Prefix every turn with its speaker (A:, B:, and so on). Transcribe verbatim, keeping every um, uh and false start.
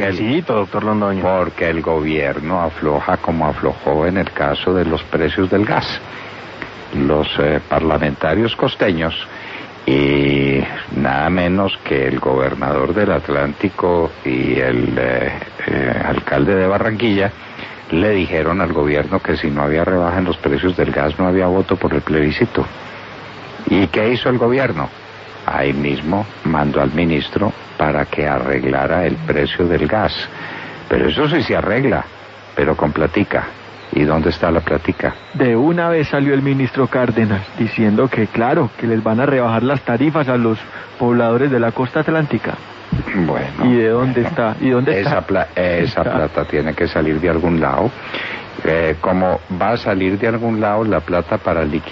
A: porque el,
B: doctor Londoño.
A: Porque el gobierno afloja como aflojó en el caso de los precios del gas. Los eh, parlamentarios costeños y nada menos que el gobernador del Atlántico y el eh, eh, alcalde de Barranquilla le dijeron al gobierno que si no había rebaja en los precios del gas no había voto por el plebiscito. ¿Y qué hizo el gobierno? Ahí mismo mandó al ministro para que arreglara el precio del gas. Pero eso sí se arregla, pero con platica. ¿Y dónde está la platica?
C: De una vez salió el ministro Cárdenas diciendo que claro, que les van a rebajar las tarifas a los pobladores de la costa atlántica.
A: Bueno.
C: ¿Y de dónde
A: bueno,
C: está? ¿Y dónde
A: esa
C: está?
A: Pla- esa está. plata tiene que salir de algún lado. Eh, como va a salir de algún lado la plata para liquidar